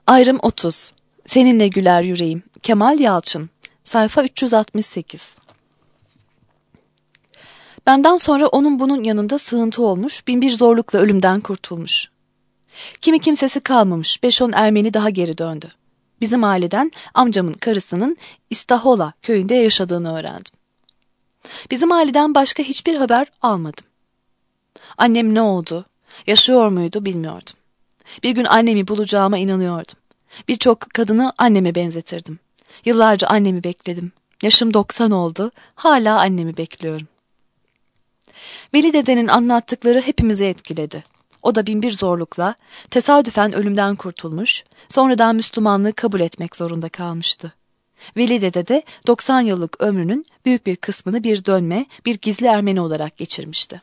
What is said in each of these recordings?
Ayrım 30. Seninle güler yüreğim. Kemal Yalçın. Sayfa 368. Benden sonra onun bunun yanında sığıntı olmuş, binbir zorlukla ölümden kurtulmuş. Kimi kimsesi kalmamış, 5-10 Ermeni daha geri döndü. Bizim aileden amcamın karısının İstahola köyünde yaşadığını öğrendim. Bizim aileden başka hiçbir haber almadım. Annem ne oldu, yaşıyor muydu bilmiyordum. Bir gün annemi bulacağıma inanıyordum. Birçok kadını anneme benzetirdim. Yıllarca annemi bekledim. Yaşım 90 oldu, hala annemi bekliyorum. Veli dedenin anlattıkları hepimizi etkiledi. O da binbir zorlukla, tesadüfen ölümden kurtulmuş, sonradan Müslümanlığı kabul etmek zorunda kalmıştı. Veli dede de 90 yıllık ömrünün büyük bir kısmını bir dönme, bir gizli Ermeni olarak geçirmişti.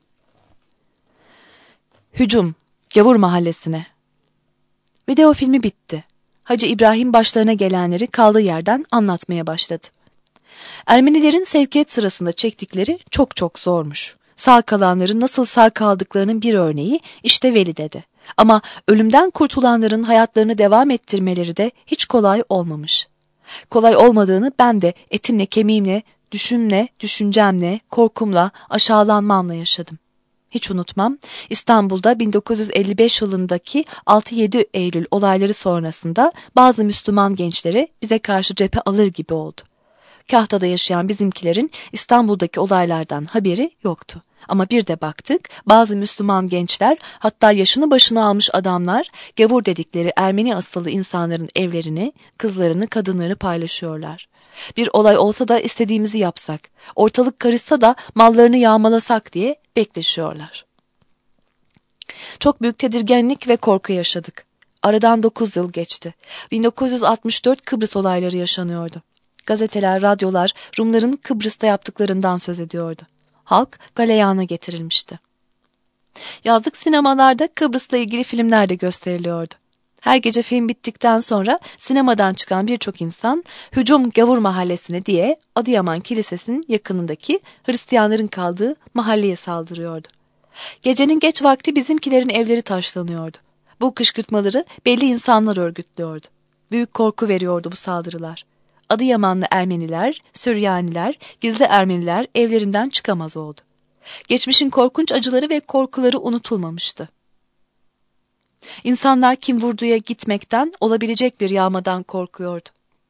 Hücum, Gavur Mahallesi'ne. Video filmi bitti. Hacı İbrahim başlarına gelenleri kaldığı yerden anlatmaya başladı. Ermenilerin sevkiyet sırasında çektikleri çok zormuş. Sağ kalanların nasıl sağ kaldıklarının bir örneği işte Veli dede. Ama ölümden kurtulanların hayatlarını devam ettirmeleri de hiç kolay olmamış. Kolay olmadığını ben de etimle kemiğimle, düşümle, düşüncemle, korkumla, aşağılanmamla yaşadım. Hiç unutmam, İstanbul'da 1955 yılındaki 6-7 Eylül olayları sonrasında bazı Müslüman gençleri bize karşı cephe alır gibi oldu. Kahta'da yaşayan bizimkilerin İstanbul'daki olaylardan haberi yoktu. Ama bir de baktık, bazı Müslüman gençler, hatta yaşını başına almış adamlar, gavur dedikleri Ermeni asıllı insanların evlerini, kızlarını, kadınlarını paylaşıyorlar. Bir olay olsa da istediğimizi yapsak, ortalık karışsa da mallarını yağmalasak diye bekleşiyorlar. Çok büyük tedirginlik ve korku yaşadık. Aradan 9 yıl geçti. 1964 Kıbrıs olayları yaşanıyordu. Gazeteler, radyolar Rumların Kıbrıs'ta yaptıklarından söz ediyordu. Halk galeyana getirilmişti. Yazlık sinemalarda Kıbrıs'la ilgili filmler de gösteriliyordu. Her gece film bittikten sonra sinemadan çıkan birçok insan Hücum Gavur Mahallesi'ne diye Adıyaman Kilisesi'nin yakınındaki Hristiyanların kaldığı mahalleye saldırıyordu. Gecenin geç vakti bizimkilerin evleri taşlanıyordu. Bu kışkırtmaları belli insanlar örgütlüyordu. Büyük korku veriyordu bu saldırılar. Adıyamanlı Ermeniler, Süryaniler, gizli Ermeniler evlerinden çıkamaz oldu. Geçmişin korkunç acıları ve korkuları unutulmamıştı. İnsanlar kim vurduya gitmekten, olabilecek bir yağmadan korkuyordu.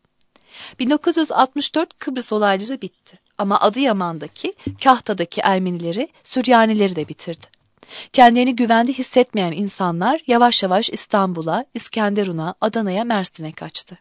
1964 Kıbrıs olayları bitti ama Adıyaman'daki, Kahta'daki Ermenileri, Süryanileri de bitirdi. Kendilerini güvende hissetmeyen insanlar yavaş yavaş İstanbul'a, İskenderun'a, Adana'ya, Mersin'e kaçtı.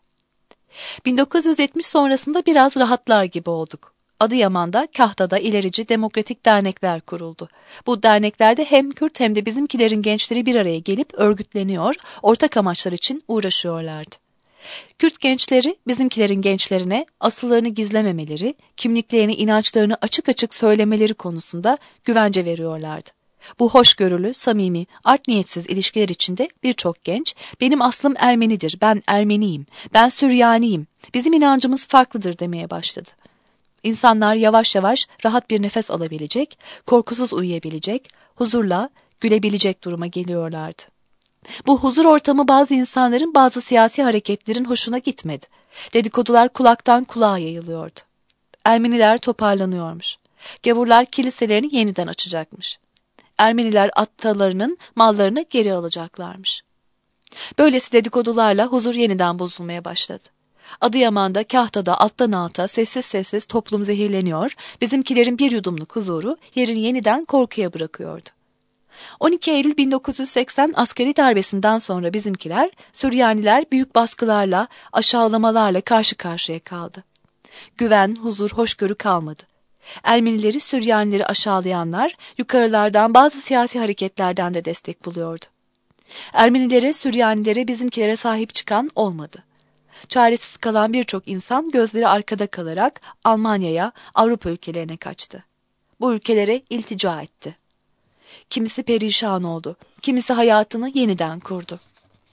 1970 sonrasında biraz rahatlar gibi olduk. Adıyaman'da, Kahta'da ilerici demokratik dernekler kuruldu. Bu derneklerde hem Kürt hem de bizimkilerin gençleri bir araya gelip örgütleniyor, ortak amaçlar için uğraşıyorlardı. Kürt gençleri bizimkilerin gençlerine asıllarını gizlememeleri, kimliklerini, inançlarını açık açık söylemeleri konusunda güvence veriyorlardı. Bu hoşgörülü, samimi, art niyetsiz ilişkiler içinde birçok genç, benim aslım Ermenidir, ben Ermeniyim, ben Süryaniyim, bizim inancımız farklıdır demeye başladı. İnsanlar yavaş yavaş rahat bir nefes alabilecek, korkusuz uyuyabilecek, huzurla gülebilecek duruma geliyorlardı. Bu huzur ortamı bazı insanların, bazı siyasi hareketlerin hoşuna gitmedi. Dedikodular kulaktan kulağa yayılıyordu. Ermeniler toparlanıyormuş. Gavurlar kiliselerini yeniden açacakmış. Ermeniler atalarının mallarını geri alacaklarmış. Böylesi dedikodularla huzur yeniden bozulmaya başladı. Adıyaman'da, Kahta'da alttan alta sessiz toplum zehirleniyor, bizimkilerin bir yudumluk huzuru yerini yeniden korkuya bırakıyordu. 12 Eylül 1980 askeri darbesinden sonra bizimkiler, Süryaniler büyük baskılarla, aşağılamalarla karşı karşıya kaldı. Güven, huzur, hoşgörü kalmadı. Ermenileri, Süryanileri aşağılayanlar yukarılardan bazı siyasi hareketlerden de destek buluyordu. Ermenilere, Süryanilere, bizimkilere sahip çıkan olmadı. Çaresiz kalan birçok insan gözleri arkada kalarak Almanya'ya, Avrupa ülkelerine kaçtı. Bu ülkelere iltica etti. Kimisi perişan oldu, kimisi hayatını yeniden kurdu.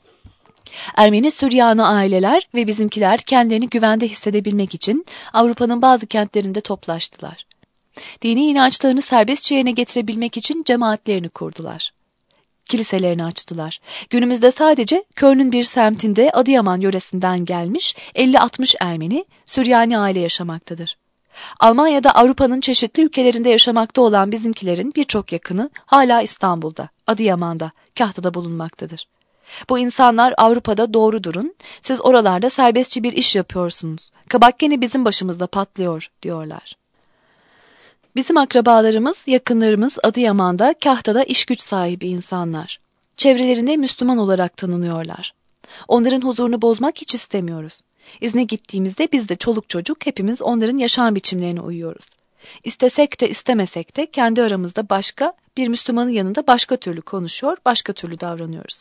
Ermeni Süryani aileler ve bizimkiler kendilerini güvende hissedebilmek için Avrupa'nın bazı kentlerinde toplaştılar. Dini inançlarını serbestçe yerine getirebilmek için cemaatlerini kurdular. Kiliselerini açtılar. Günümüzde sadece Köln'ün bir semtinde Adıyaman yöresinden gelmiş 50-60 Ermeni, Süryani aile yaşamaktadır. Almanya'da Avrupa'nın çeşitli ülkelerinde yaşamakta olan bizimkilerin birçok yakını hala İstanbul'da, Adıyaman'da, Kahta'da bulunmaktadır. Bu insanlar Avrupa'da doğru durun, siz oralarda serbestçe bir iş yapıyorsunuz, kabak gene bizim başımızda patlıyor diyorlar. Bizim akrabalarımız, yakınlarımız Adıyaman'da, Kahta'da iş güç sahibi insanlar. Çevrelerinde Müslüman olarak tanınıyorlar. Onların huzurunu bozmak hiç istemiyoruz. İzne gittiğimizde biz de çoluk çocuk hepimiz onların yaşam biçimlerine uyuyoruz. İstesek de istemesek de kendi aramızda başka bir Müslümanın yanında başka türlü konuşuyor, başka türlü davranıyoruz.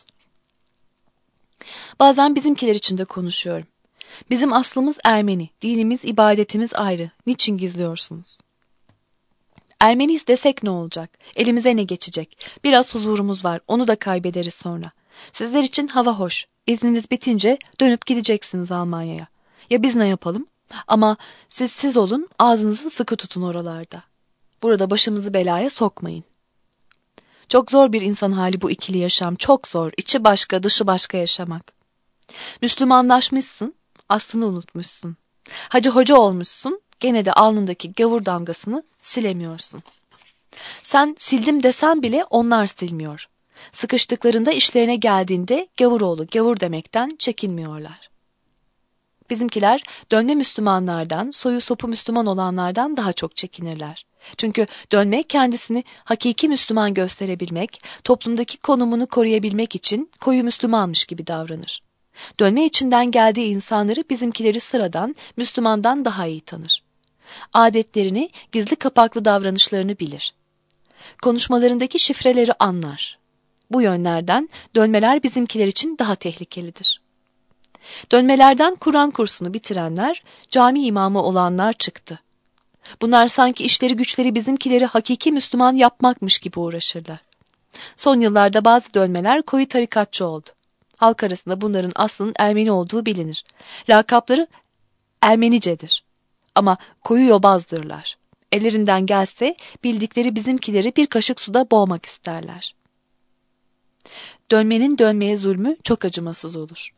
Bazen bizimkiler için de konuşuyorum. Bizim aslımız Ermeni, dinimiz, ibadetimiz ayrı. Niçin gizliyorsunuz? Ermeniyiz desek ne olacak? Elimize ne geçecek? Biraz huzurumuz var, onu da kaybederiz sonra. Sizler için hava hoş. İzniniz bitince dönüp gideceksiniz Almanya'ya. Ya biz ne yapalım? Ama siz olun, ağzınızı sıkı tutun oralarda. Burada başımızı belaya sokmayın. Çok zor bir insan hali bu ikili yaşam, çok zor. İçi başka, dışı başka yaşamak. Müslümanlaşmışsın, aslını unutmuşsun. Hacı hoca olmuşsun, gene de alnındaki gavur damgasını silemiyorsun. Sen sildim desen bile onlar silmiyor. Sıkıştıklarında işlerine geldiğinde gavuroğlu gavur demekten çekinmiyorlar. Bizimkiler dönme Müslümanlardan, soyu sopu Müslüman olanlardan daha çok çekinirler. Çünkü dönme kendisini hakiki Müslüman gösterebilmek, toplumdaki konumunu koruyabilmek için koyu Müslümanmış gibi davranır. Dönme içinden geldiği insanları bizimkileri sıradan, Müslümandan daha iyi tanır. Adetlerini, gizli kapaklı davranışlarını bilir. Konuşmalarındaki şifreleri anlar. Bu yönlerden dönmeler bizimkiler için daha tehlikelidir. Dönmelerden Kur'an kursunu bitirenler, cami imamı olanlar çıktı. Bunlar sanki işleri güçleri bizimkileri hakiki Müslüman yapmakmış gibi uğraşırlar. Son yıllarda bazı dönmeler koyu tarikatçı oldu. Halk arasında bunların aslının Ermeni olduğu bilinir. Lakapları Ermenicedir. Ama koyu yobazdırlar. Ellerinden gelse bildikleri bizimkileri bir kaşık suda boğmak isterler. Dönmenin dönmeye zulmü çok acımasız olur.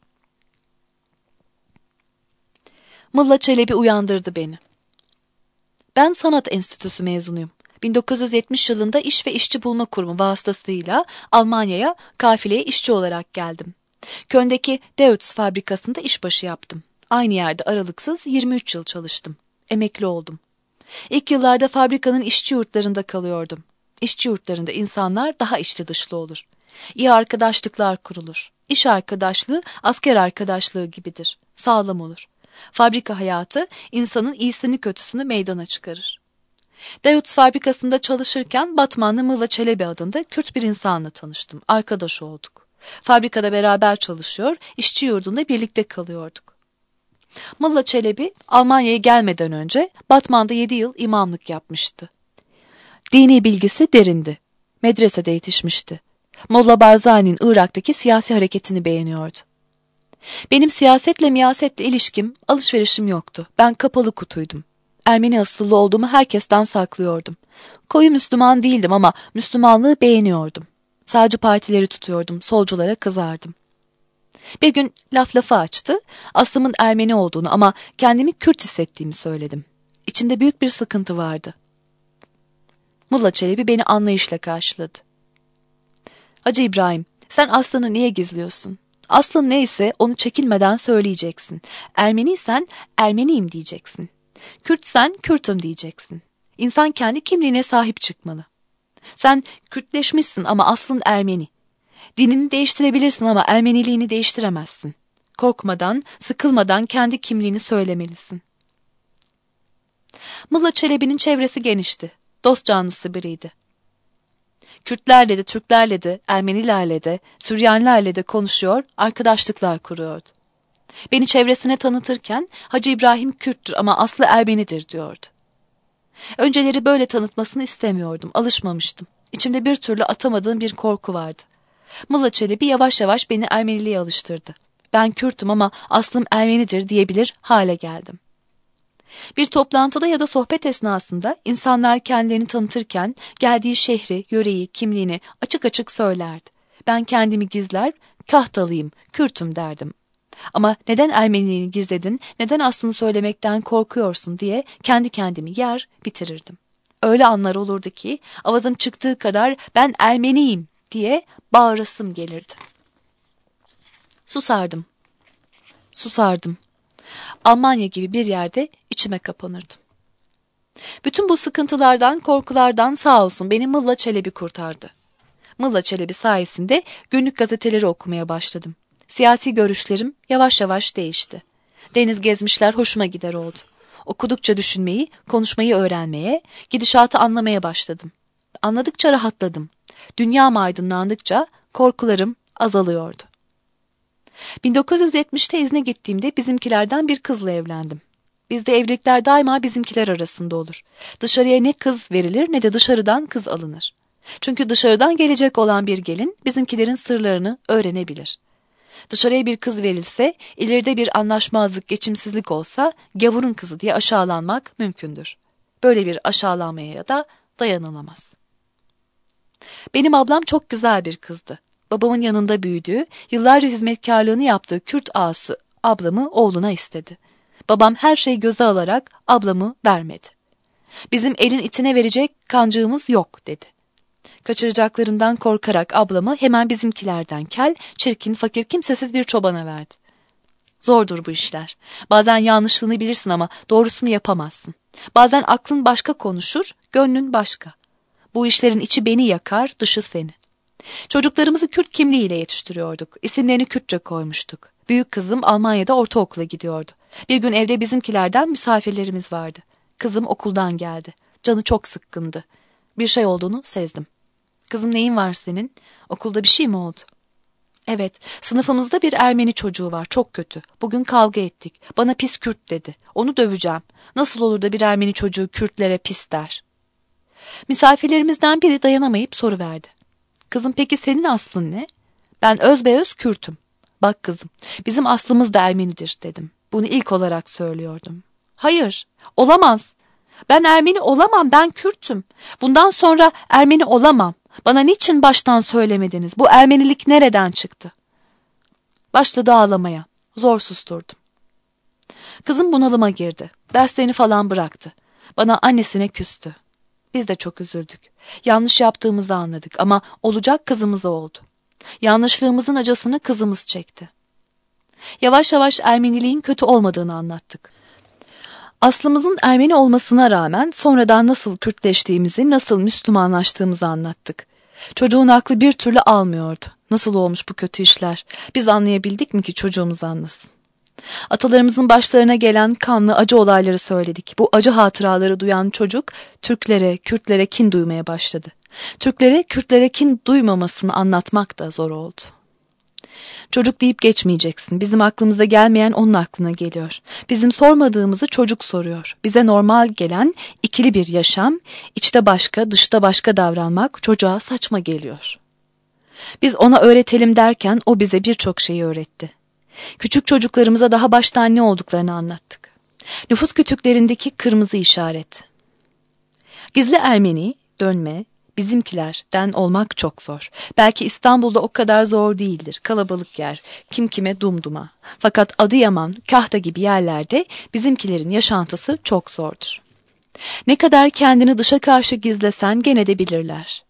Mulla Çelebi uyandırdı beni. Ben Sanat Enstitüsü mezunuyum. 1970 yılında İş ve İşçi Bulma Kurumu vasıtasıyla Almanya'ya kafileye işçi olarak geldim. Köln'deki Deutz fabrikasında işbaşı yaptım. Aynı yerde aralıksız 23 yıl çalıştım. Emekli oldum. İlk yıllarda fabrikanın işçi yurtlarında kalıyordum. İşçi yurtlarında insanlar daha içli dışlı olur. İyi arkadaşlıklar kurulur. İş arkadaşlığı asker arkadaşlığı gibidir. Sağlam olur. Fabrika hayatı insanın iyisini kötüsünü meydana çıkarır. Deutz fabrikasında çalışırken Batmanlı Mulla Çelebi adında Kürt bir insanla tanıştım. Arkadaş olduk. Fabrikada beraber çalışıyor, işçi yurdunda birlikte kalıyorduk. Mulla Çelebi Almanya'ya gelmeden önce Batman'da 7 yıl imamlık yapmıştı. Dini bilgisi derindi. Medresede yetişmişti. Molla Barzani'nin Irak'taki siyasi hareketini beğeniyordu. Benim siyasetle miyasetle ilişkim, alışverişim yoktu. Ben kapalı kutuydum. Ermeni asıllı olduğumu herkesten saklıyordum. Koyu Müslüman değildim ama Müslümanlığı beğeniyordum. Sağcı partileri tutuyordum, solculara kızardım. Bir gün lafı açtı, aslımın Ermeni olduğunu ama kendimi Kürt hissettiğimi söyledim. İçimde büyük bir sıkıntı vardı. Mulla Çelebi beni anlayışla karşıladı. Hacı İbrahim, sen aslını niye gizliyorsun? Aslın neyse onu çekinmeden söyleyeceksin. Ermeniysen Ermeniyim diyeceksin. Kürtsen Kürtüm diyeceksin. İnsan kendi kimliğine sahip çıkmalı. Sen Kürtleşmişsin ama aslın Ermeni. Dinini değiştirebilirsin ama Ermeniliğini değiştiremezsin. Korkmadan, sıkılmadan kendi kimliğini söylemelisin. Mulla Çelebi'nin çevresi genişti. Dost canlısı biriydi. Kürtlerle de, Türklerle de, Ermenilerle de, Süryanilerle de konuşuyor, arkadaşlıklar kuruyordu. Beni çevresine tanıtırken Hacı İbrahim Kürttür ama aslı Ermenidir diyordu. Önceleri böyle tanıtmasını istemiyordum, alışmamıştım. İçimde bir türlü atamadığım bir korku vardı. Mulla Çelebi yavaş yavaş beni Ermeniliğe alıştırdı. Ben Kürt'üm ama aslım Ermenidir diyebilir hale geldim. Bir toplantıda ya da sohbet esnasında insanlar kendilerini tanıtırken geldiği şehri, yöreyi, kimliğini açık açık söylerdi. ben kendimi gizler, Kahtalıyım, Kürtüm derdim. Ama neden Ermeniliğini gizledin, neden aslını söylemekten korkuyorsun diye kendi kendimi yer bitirirdim. Öyle anlar olurdu ki avazım çıktığı kadar ben Ermeniyim diye bağırasım gelirdi. Susardım. Susardım. Almanya gibi bir yerde içime kapanırdım. Bütün bu sıkıntılardan, korkulardan sağ olsun beni Mılla Çelebi kurtardı. Mılla Çelebi sayesinde günlük gazeteleri okumaya başladım. Siyasi görüşlerim yavaş yavaş değişti. Deniz gezmişler hoşuma gider oldu. Okudukça düşünmeyi, konuşmayı öğrenmeye, gidişatı anlamaya başladım. Anladıkça rahatladım. Dünyam aydınlandıkça korkularım azalıyordu. 1970'te izne gittiğimde bizimkilerden bir kızla evlendim. Bizde evlilikler daima bizimkiler arasında olur. Dışarıya ne kız verilir ne de dışarıdan kız alınır. Çünkü dışarıdan gelecek olan bir gelin bizimkilerin sırlarını öğrenebilir. Dışarıya bir kız verilse, ileride bir anlaşmazlık, geçimsizlik olsa gavurun kızı diye aşağılanmak mümkündür. Böyle bir aşağılanmaya da dayanılamaz. Benim ablam çok güzel bir kızdı. Babamın yanında büyüdüğü, yıllarca hizmetkarlığını yaptığı Kürt ağası ablamı oğluna istedi. Babam her şeyi göze alarak ablamı vermedi. Bizim elin itine verecek kancığımız yok dedi. Kaçıracaklarından korkarak ablamı hemen bizimkilerden kel, çirkin, fakir, kimsesiz bir çobana verdi. Zordur bu işler. Bazen yanlışlığını bilirsin ama doğrusunu yapamazsın. Bazen aklın başka konuşur, gönlün başka. Bu işlerin içi beni yakar, dışı seni. Çocuklarımızı Kürt kimliğiyle yetiştiriyorduk. İsimlerini Kürtçe koymuştuk. Büyük kızım Almanya'da ortaokula gidiyordu. Bir gün evde bizimkilerden misafirlerimiz vardı. Kızım okuldan geldi. Canı çok sıkkındı. Bir şey olduğunu sezdim. Kızım neyin var senin? Okulda bir şey mi oldu? Evet, sınıfımızda bir Ermeni çocuğu var, çok kötü. Bugün kavga ettik. Bana pis Kürt dedi. Onu döveceğim. Nasıl olur da bir Ermeni çocuğu Kürtlere pis der? Misafirlerimizden biri dayanamayıp soruverdi. Kızım peki senin aslın ne? Ben özbeöz Kürt'üm. Bak kızım, bizim aslımız da Ermenidir dedim. Bunu ilk olarak söylüyordum. Hayır, olamaz. Ben Ermeni olamam, ben Kürt'üm. Bundan sonra Ermeni olamam. Bana niçin baştan söylemediniz? Bu Ermenilik nereden çıktı? Başladı ağlamaya. Zor susturdum. Kızım bunalıma girdi. Derslerini falan bıraktı. Bana annesine küstü. Biz de çok üzüldük. Yanlış yaptığımızı anladık ama olacak kızımıza oldu. Yanlışlığımızın acısını kızımız çekti. Yavaş yavaş Ermeniliğin kötü olmadığını anlattık. Aslımızın Ermeni olmasına rağmen sonradan nasıl Kürtleştiğimizi, nasıl Müslümanlaştığımızı anlattık. Çocuğun aklı bir türlü almıyordu. Nasıl olmuş bu kötü işler? Biz anlayabildik mi ki çocuğumuz anlasın? Atalarımızın başlarına gelen kanlı acı olayları söyledik. Bu acı hatıraları duyan çocuk Türklere, Kürtlere kin duymaya başladı. Türklere, Kürtlere kin duymamasını anlatmak da zor oldu. Çocuk deyip geçmeyeceksin. Bizim aklımıza gelmeyen onun aklına geliyor. Bizim sormadığımızı çocuk soruyor. Bize normal gelen ikili bir yaşam, içte başka, dışta başka davranmak çocuğa saçma geliyor. Biz ona öğretelim derken o bize birçok şeyi öğretti. Küçük çocuklarımıza daha baştan ne olduklarını anlattık. Nüfus kütüklerindeki kırmızı işaret. Gizli Ermeni, dönme, bizimkilerden olmak çok zor. Belki İstanbul'da o kadar zor değildir. Kalabalık yer, kim kime dumduma. Fakat Adıyaman, Kahta gibi yerlerde bizimkilerin yaşantısı çok zordur. Ne kadar kendini dışa karşı gizlesen gene de bilirler.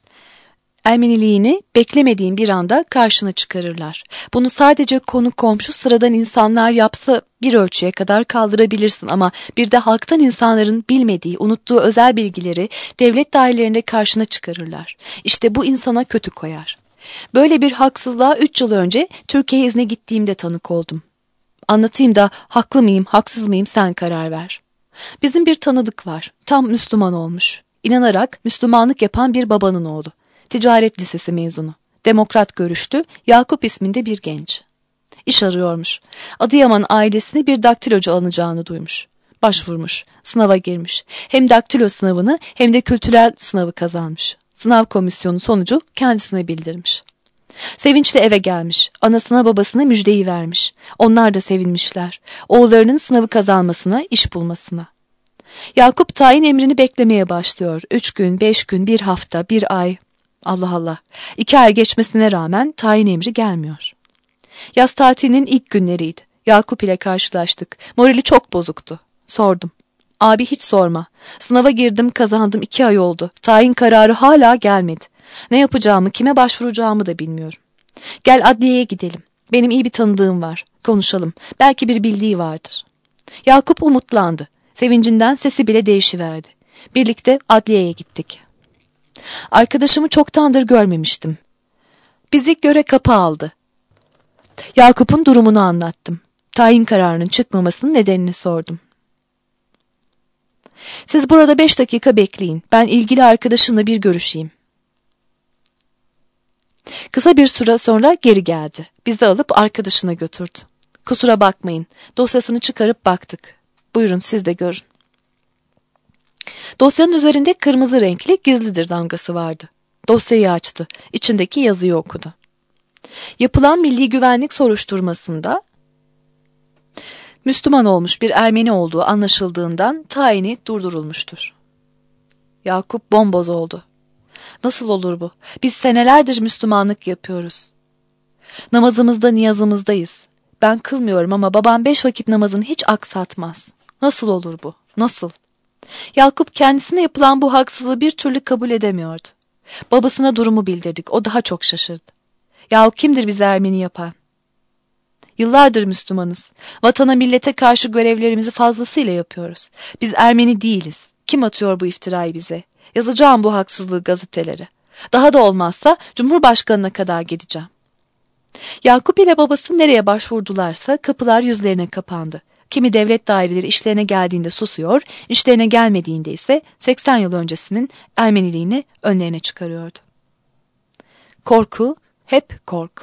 Ermeniliğini beklemediğin bir anda karşına çıkarırlar. Bunu sadece konu komşu sıradan insanlar yapsa bir ölçüye kadar kaldırabilirsin ama bir de halktan insanların bilmediği, unuttuğu özel bilgileri devlet dairelerinde karşına çıkarırlar. İşte bu insana kötü koyar. Böyle bir haksızlığa 3 yıl önce Türkiye'ye izne gittiğimde tanık oldum. Anlatayım da haklı mıyım, haksız mıyım sen karar ver. Bizim bir tanıdık var, tam Müslüman olmuş. İnanarak Müslümanlık yapan bir babanın oğlu. Ticaret lisesi mezunu. Demokrat görüşlü, Yakup isminde bir genç. İş arıyormuş. Adıyaman ailesine bir daktilocu alınacağını duymuş. Başvurmuş, sınava girmiş. Hem daktilo sınavını hem de kültürel sınavı kazanmış. Sınav komisyonu sonucu kendisine bildirmiş. Sevinçle eve gelmiş. Anasına babasına müjdeyi vermiş. Onlar da sevinmişler. Oğullarının sınavı kazanmasına, iş bulmasına. Yakup tayin emrini beklemeye başlıyor. 3 gün, 5 gün, bir hafta, bir ay. Allah Allah. 2 ay geçmesine rağmen tayin emri gelmiyor. Yaz tatilinin ilk günleriydi. Yakup ile karşılaştık. Morali çok bozuktu. Sordum. Abi hiç sorma. Sınava girdim, kazandım, 2 ay oldu. Tayin kararı hala gelmedi. Ne yapacağımı, kime başvuracağımı da bilmiyorum. Gel adliyeye gidelim. Benim iyi bir tanıdığım var. Konuşalım. Belki bir bildiği vardır. Yakup umutlandı. Sevincinden sesi bile değişiverdi. Birlikte adliyeye gittik. Arkadaşımı çoktandır görmemiştim. Bizi göre kapı aldı. Yakup'un durumunu anlattım. Tayin kararının çıkmamasının nedenini sordum. Siz burada 5 dakika bekleyin. Ben ilgili arkadaşımla bir görüşeyim. Kısa bir süre sonra geri geldi. Bizi alıp arkadaşına götürdü. Kusura bakmayın. Dosyasını çıkarıp baktık. Buyurun siz de görün. Dosyanın üzerinde kırmızı renkli gizlidir damgası vardı. Dosyayı açtı. İçindeki yazıyı okudu. Yapılan milli güvenlik soruşturmasında Müslüman olmuş bir Ermeni olduğu anlaşıldığından tayini durdurulmuştur. Yakup bomboz oldu. Nasıl olur bu? Biz senelerdir Müslümanlık yapıyoruz. Namazımızda, niyazımızdayız. Ben kılmıyorum ama babam 5 vakit namazını hiç aksatmaz. Nasıl olur bu? Nasıl? Yakup kendisine yapılan bu haksızlığı bir türlü kabul edemiyordu. Babasına durumu bildirdik. O daha çok şaşırdı. Yahu kimdir bizi Ermeni yapan? Yıllardır Müslümanız. Vatana millete karşı görevlerimizi fazlasıyla yapıyoruz. Biz Ermeni değiliz. Kim atıyor bu iftirayı bize? Yazacağım bu haksızlığı gazetelere. Daha da olmazsa Cumhurbaşkanı'na kadar gideceğim. Yakup ile babası nereye başvurdularsa kapılar yüzlerine kapandı. Kimi devlet daireleri işlerine geldiğinde susuyor, işlerine gelmediğinde ise 80 yıl öncesinin Ermeniliğini önlerine çıkarıyordu. Korku, hep korku.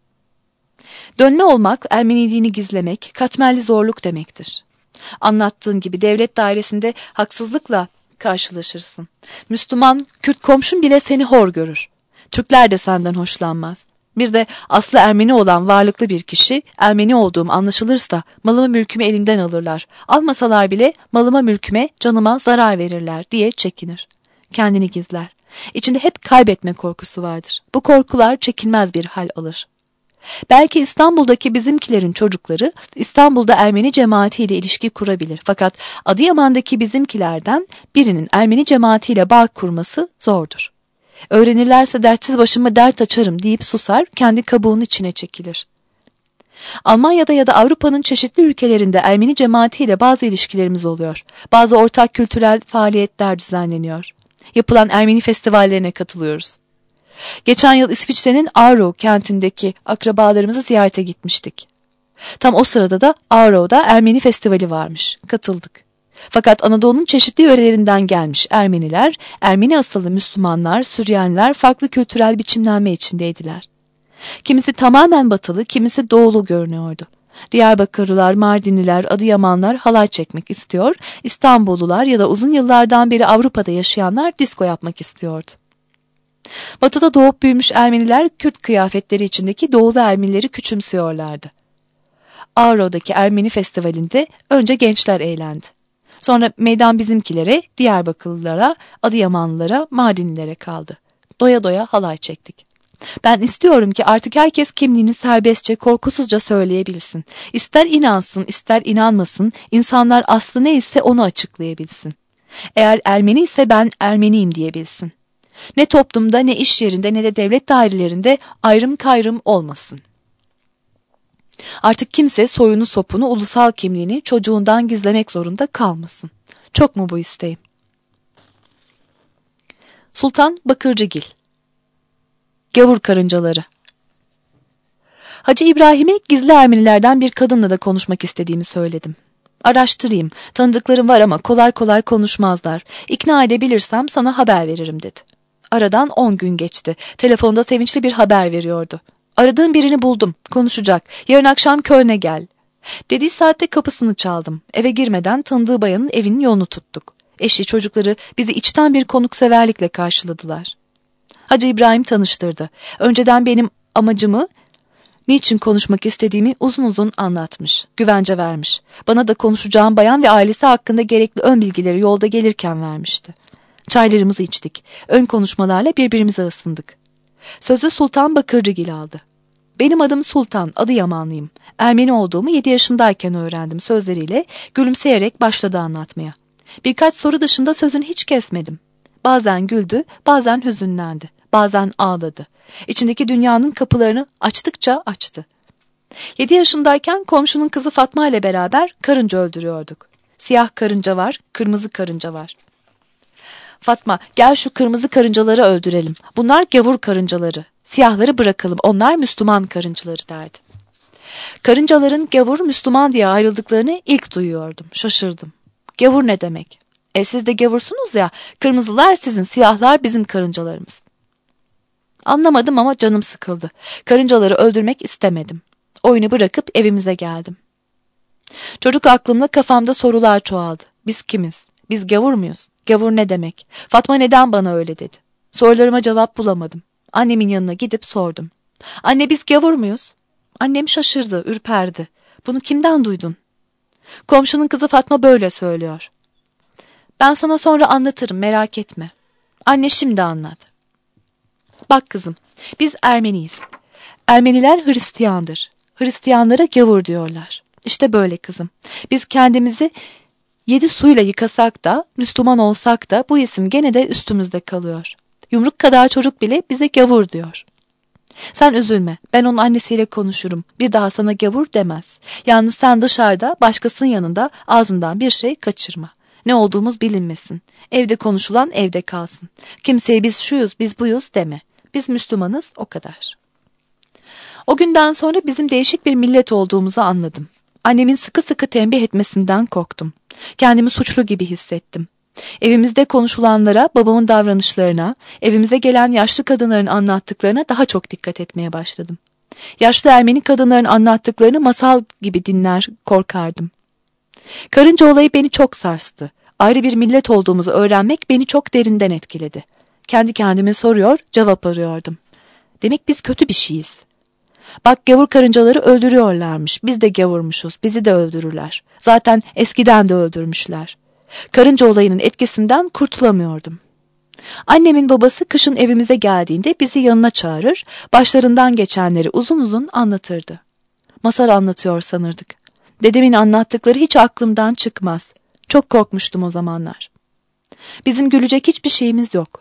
Dönme olmak, Ermeniliğini gizlemek, katmerli zorluk demektir. Anlattığım gibi devlet dairesinde haksızlıkla karşılaşırsın. Müslüman, Kürt komşun bile seni hor görür. Türkler de senden hoşlanmaz. Bir de aslı Ermeni olan varlıklı bir kişi, Ermeni olduğum anlaşılırsa malımı mülkümü elimden alırlar. Almasalar bile malıma mülküme, canıma zarar verirler diye çekinir. Kendini gizler. İçinde hep kaybetme korkusu vardır. Bu korkular çekilmez bir hal alır. Belki İstanbul'daki bizimkilerin çocukları İstanbul'da Ermeni cemaatiyle ilişki kurabilir. Fakat Adıyaman'daki bizimkilerden birinin Ermeni cemaatiyle bağ kurması zordur. Öğrenirlerse dertsiz başıma dert açarım deyip susar, kendi kabuğunun içine çekilir. Almanya'da ya da Avrupa'nın çeşitli ülkelerinde Ermeni cemaatiyle bazı ilişkilerimiz oluyor. Bazı ortak kültürel faaliyetler düzenleniyor. Yapılan Ermeni festivallerine katılıyoruz. Geçen yıl İsviçre'nin Aarau kentindeki akrabalarımızı ziyarete gitmiştik. Tam o sırada da Aarau'da Ermeni festivali varmış. Katıldık. Fakat Anadolu'nun çeşitli yörelerinden gelmiş Ermeniler, Ermeni asıllı Müslümanlar, Süryaniler farklı kültürel biçimlenme içindeydiler. Kimisi tamamen batılı, kimisi doğulu görünüyordu. Diyarbakırlılar, Mardinliler, Adıyamanlar halay çekmek istiyor, İstanbullular ya da uzun yıllardan beri Avrupa'da yaşayanlar disko yapmak istiyordu. Batıda doğup büyümüş Ermeniler Kürt kıyafetleri içindeki doğulu Ermenileri küçümsüyorlardı. Aarau'daki Ermeni festivalinde önce gençler eğlendi. Sonra meydan bizimkilere, Diyarbakırlılara, Adıyamanlılara, Mardinlilere kaldı. Doya doya halay çektik. Ben istiyorum ki artık herkes kimliğini serbestçe, korkusuzca söyleyebilsin. İster inansın, ister inanmasın, insanlar aslı neyse onu açıklayabilsin. Eğer Ermeni ise ben Ermeniyim diyebilsin. Ne toplumda, ne iş yerinde, ne de devlet dairelerinde ayrım kayrım olmasın. Artık kimse soyunu sopunu, ulusal kimliğini çocuğundan gizlemek zorunda kalmasın. Çok mu bu isteğim? Sultan Bakırcıgil. Gavur karıncaları. Hacı İbrahim'e gizli Ermenilerden bir kadınla da konuşmak istediğimi söyledim. Araştırayım, tanıdıklarım var ama kolay kolay konuşmazlar. İkna edebilirsem sana haber veririm dedi. Aradan 10 gün geçti. Telefonda sevinçli bir haber veriyordu. Aradığım birini buldum, konuşacak. Yarın akşam Köln'e gel. Dediği saatte kapısını çaldım. Eve girmeden tanıdığı bayanın evinin yolunu tuttuk. Eşi, çocukları bizi içten bir konukseverlikle karşıladılar. Hacı İbrahim tanıştırdı. Önceden benim amacımı, niçin konuşmak istediğimi uzun uzun anlatmış, güvence vermiş. Bana da konuşacağım bayan ve ailesi hakkında gerekli ön bilgileri yolda gelirken vermişti. Çaylarımızı içtik. Ön konuşmalarla birbirimize ısındık. Sözü Sultan Bakırcıgil aldı. Benim adım Sultan, Adıyamanlıyım. Ermeni olduğumu 7 yaşındayken öğrendim sözleriyle gülümseyerek başladı anlatmaya. Birkaç soru dışında sözünü hiç kesmedim. Bazen güldü, bazen hüzünlendi, bazen ağladı. İçindeki dünyanın kapılarını açtıkça açtı. 7 yaşındayken komşunun kızı Fatma ile beraber karınca öldürüyorduk. Siyah karınca var, kırmızı karınca var. Fatma, gel şu kırmızı karıncaları öldürelim. Bunlar gavur karıncaları. Siyahları bırakalım, onlar Müslüman karıncaları derdi. Karıncaların gavur Müslüman diye ayrıldıklarını ilk duyuyordum. Şaşırdım. Gavur ne demek? Siz de gavursunuz ya, kırmızılar sizin, siyahlar bizim karıncalarımız. Anlamadım ama canım sıkıldı. Karıncaları öldürmek istemedim. Oyunu bırakıp evimize geldim. Çocuk aklımla kafamda sorular çoğaldı. Biz kimiz? Biz gavur muyuz? Gavur ne demek? Fatma neden bana öyle dedi? Sorularıma cevap bulamadım. Annemin yanına gidip sordum. Anne biz gavur muyuz? Annem şaşırdı, ürperdi. Bunu kimden duydun? Komşunun kızı Fatma böyle söylüyor. Ben sana sonra anlatırım, merak etme. Anne şimdi anlat. Bak kızım, biz Ermeniyiz. Ermeniler Hristiyandır. Hristiyanlara gavur diyorlar. İşte böyle kızım. Biz kendimizi 7 suyla yıkasak da, Müslüman olsak da bu isim gene de üstümüzde kalıyor. Yumruk kadar çocuk bile bize gavur diyor. Sen üzülme, ben onun annesiyle konuşurum. Bir daha sana gavur demez. Yalnız sen dışarıda, başkasının yanında ağzından bir şey kaçırma. Ne olduğumuz bilinmesin. Evde konuşulan evde kalsın. Kimseye biz şuyuz, biz buyuz deme. Biz Müslümanız, o kadar. O günden sonra bizim değişik bir millet olduğumuzu anladım. Annemin sıkı sıkı tembih etmesinden korktum. Kendimi suçlu gibi hissettim. Evimizde konuşulanlara, babamın davranışlarına, evimize gelen yaşlı kadınların anlattıklarına daha çok dikkat etmeye başladım. Yaşlı Ermeni kadınların anlattıklarını masal gibi dinler, korkardım. Karınca olayı beni çok sarstı. Ayrı bir millet olduğumuzu öğrenmek beni çok derinden etkiledi. Kendi kendime soruyor, cevap arıyordum. Demek biz kötü bir şeyiz. Bak gavur karıncaları öldürüyorlarmış. Biz de gavurmuşuz. Bizi de öldürürler. Zaten eskiden de öldürmüşler. Karınca olayının etkisinden kurtulamıyordum. Annemin babası kışın evimize geldiğinde bizi yanına çağırır, başlarından geçenleri uzun uzun anlatırdı. Masal anlatıyor sanırdık. Dedemin anlattıkları hiç aklımdan çıkmaz. Çok korkmuştum o zamanlar. Bizim gülecek hiçbir şeyimiz yok.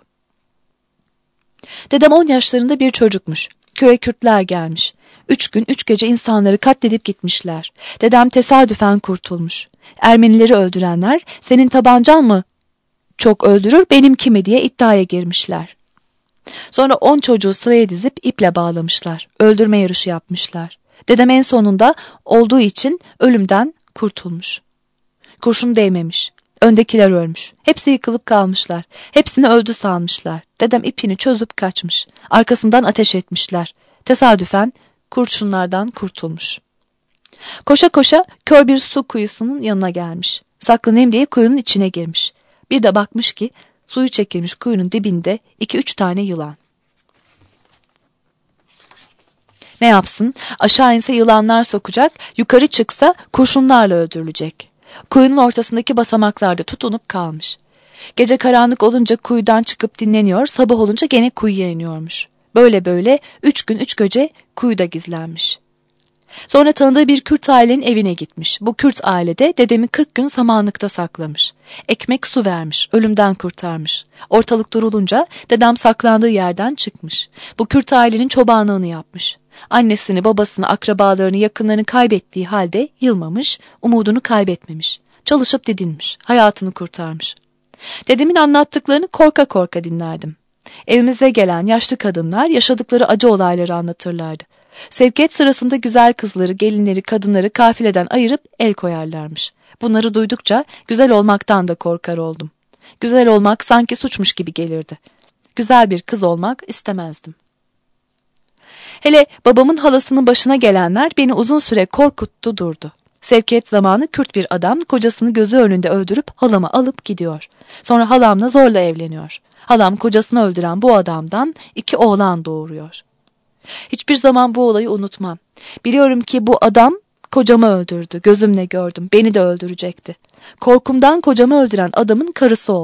Dedem 10 yaşlarında bir çocukmuş. Köye Kürtler gelmiş. 3 gün 3 gece insanları katledip gitmişler. Dedem tesadüfen kurtulmuş. Ermenileri öldürenler senin tabancan mı çok öldürür benimki mi diye iddiaya girmişler. Sonra 10 çocuğu sıraya dizip iple bağlamışlar. Öldürme yarışı yapmışlar. Dedem en sonunda olduğu için ölümden kurtulmuş. Kurşun değmemiş. Öndekiler ölmüş. Hepsi yıkılıp kalmışlar. Hepsini öldü sanmışlar. Dedem ipini çözüp kaçmış. Arkasından ateş etmişler. Tesadüfen kurşunlardan kurtulmuş. Koşa koşa kör bir su kuyusunun yanına gelmiş. Saklanayım diye kuyunun içine girmiş. Bir de bakmış ki suyu çekilmiş kuyunun dibinde 2-3 tane yılan. Ne yapsın? Aşağı inse yılanlar sokacak, yukarı çıksa kurşunlarla öldürülecek. Kuyunun ortasındaki basamaklarda tutunup kalmış. Gece karanlık olunca kuyudan çıkıp dinleniyor, sabah olunca gene kuyuya iniyormuş. Böyle böyle 3 gün 3 gece kuyuda gizlenmiş. Sonra tanıdığı bir Kürt ailenin evine gitmiş. Bu Kürt ailede dedemi 40 gün samanlıkta saklamış. Ekmek su vermiş, ölümden kurtarmış. Ortalık durulunca dedem saklandığı yerden çıkmış. Bu Kürt ailenin çobanlığını yapmış. Annesini, babasını, akrabalarını, yakınlarını kaybettiği halde yılmamış, umudunu kaybetmemiş. Çalışıp didinmiş, hayatını kurtarmış. Dedemin anlattıklarını korka korka dinlerdim. Evimize gelen yaşlı kadınlar yaşadıkları acı olayları anlatırlardı. Sevkiyat sırasında güzel kızları, gelinleri, kadınları kafileden ayırıp el koyarlarmış. Bunları duydukça güzel olmaktan da korkar oldum. Güzel olmak sanki suçmuş gibi gelirdi. Güzel bir kız olmak istemezdim. Hele babamın halasının başına gelenler beni uzun süre korkuttu durdu. Sevkiyat zamanı Kürt bir adam kocasını gözü önünde öldürüp halamı alıp gidiyor. Sonra halamla zorla evleniyor. Halam kocasını öldüren bu adamdan 2 oğlan doğuruyor. Hiçbir zaman bu olayı unutmam. Biliyorum ki bu adam kocamı öldürdü. Gözümle gördüm. Beni de öldürecekti. Korkumdan kocamı öldüren adamın karısı oldum.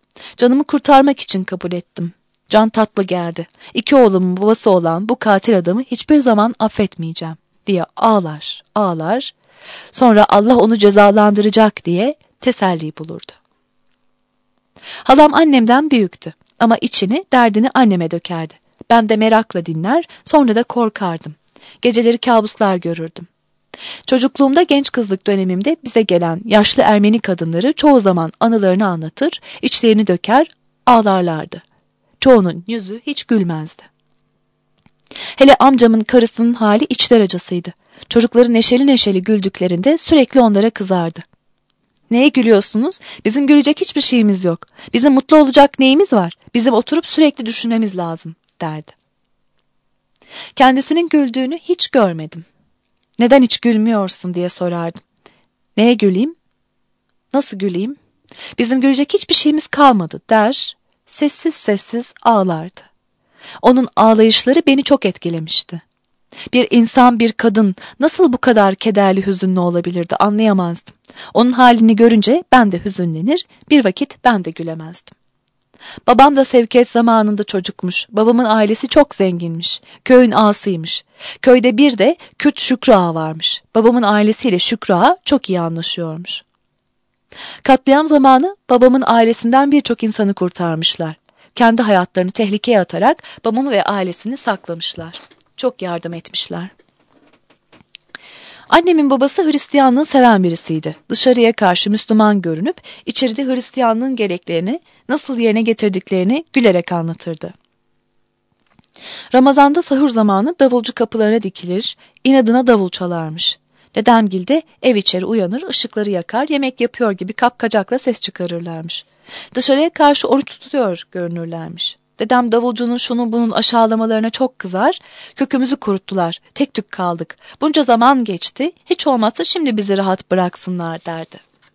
Canımı kurtarmak için kabul ettim. Can tatlı geldi. 2 oğlumun babası olan bu katil adamı hiçbir zaman affetmeyeceğim diye ağlar, ağlar. Sonra Allah onu cezalandıracak diye teselli bulurdu. Halam annemden büyüktü ama içini, derdini anneme dökerdi. Ben de merakla dinler, sonra da korkardım. Geceleri kabuslar görürdüm. Çocukluğumda, genç kızlık dönemimde bize gelen yaşlı Ermeni kadınları çoğu zaman anılarını anlatır, içlerini döker, ağlarlardı. Çoğunun yüzü hiç gülmezdi. Hele amcamın karısının hali içler acısıydı. Çocukları neşeli neşeli güldüklerinde sürekli onlara kızardı. Neye gülüyorsunuz? Bizim gülecek hiçbir şeyimiz yok. Bizim mutlu olacak neyimiz var? Bizim oturup sürekli düşünmemiz lazım, derdi. Kendisinin güldüğünü hiç görmedim. Neden hiç gülmüyorsun diye sorardım. Neye güleyim? Nasıl güleyim? Bizim gülecek hiçbir şeyimiz kalmadı, der, sessiz sessiz ağlardı. Onun ağlayışları beni çok etkilemişti. Bir insan, bir kadın nasıl bu kadar kederli, hüzünlü olabilirdi anlayamazdım. Onun halini görünce ben de hüzünlenir, bir vakit ben de gülemezdim. Babam da sevkiyat zamanında çocukmuş. Babamın ailesi çok zenginmiş. Köyün ağasıymış. Köyde bir de Kürt Şükrü Ağa varmış. Babamın ailesiyle Şükrü Ağa çok iyi anlaşıyormuş. Katliam zamanı babamın ailesinden birçok insanı kurtarmışlar. Kendi hayatlarını tehlikeye atarak babamı ve ailesini saklamışlar. Çok yardım etmişler. Annemin babası Hristiyanlığı seven birisiydi. Dışarıya karşı Müslüman görünüp içeride Hristiyanlığın gereklerini nasıl yerine getirdiklerini gülerek anlatırdı. Ramazanda sahur zamanı davulcu kapılarına dikilir, inadına davul çalarmış. Dedemgil de ev içeri uyanır, ışıkları yakar, yemek yapıyor gibi kapkacakla ses çıkarırlarmış. Dışarıya karşı oruç tutuyor görünürlermiş. Dedem davulcunun şunun bunun aşağılamalarına çok kızar, kökümüzü kuruttular, tek tük kaldık. Bunca zaman geçti, hiç olmazsa şimdi bizi rahat bıraksınlar derdi.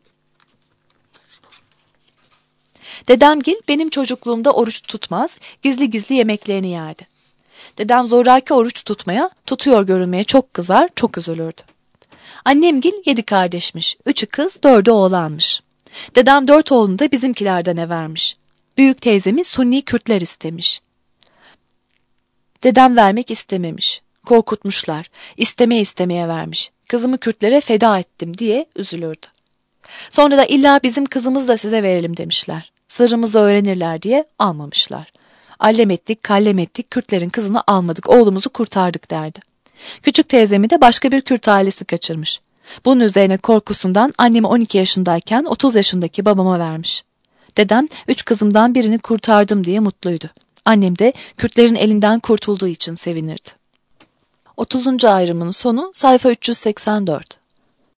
Dedemgil benim çocukluğumda oruç tutmaz, gizli gizli yemeklerini yerdi. Dedem zoraki oruç tutmaya, tutuyor görünmeye çok kızar, çok üzülürdü. Annemgil 7 kardeşmiş, 3'ü kız, 4'ü oğlanmış. Dedem 4 oğlunu da bizimkilerden evermiş. Büyük teyzemi Sunni Kürtler istemiş. Dedem vermek istememiş. Korkutmuşlar. İstemeye vermiş. Kızımı Kürtlere feda ettim diye üzülürdü. Sonra da illa bizim kızımızı da size verelim demişler. Sırrımızı öğrenirler diye almamışlar. Allem ettik, kallem ettik, Kürtlerin kızını almadık, oğlumuzu kurtardık derdi. Küçük teyzemi de başka bir Kürt ailesi kaçırmış. Bunun üzerine korkusundan annemi 12 yaşındayken 30 yaşındaki babama vermiş. Dedem 3 kızımdan birini kurtardım diye mutluydu. Annem de Kürtlerin elinden kurtulduğu için sevinirdi. 30. ayrımın sonu sayfa 384.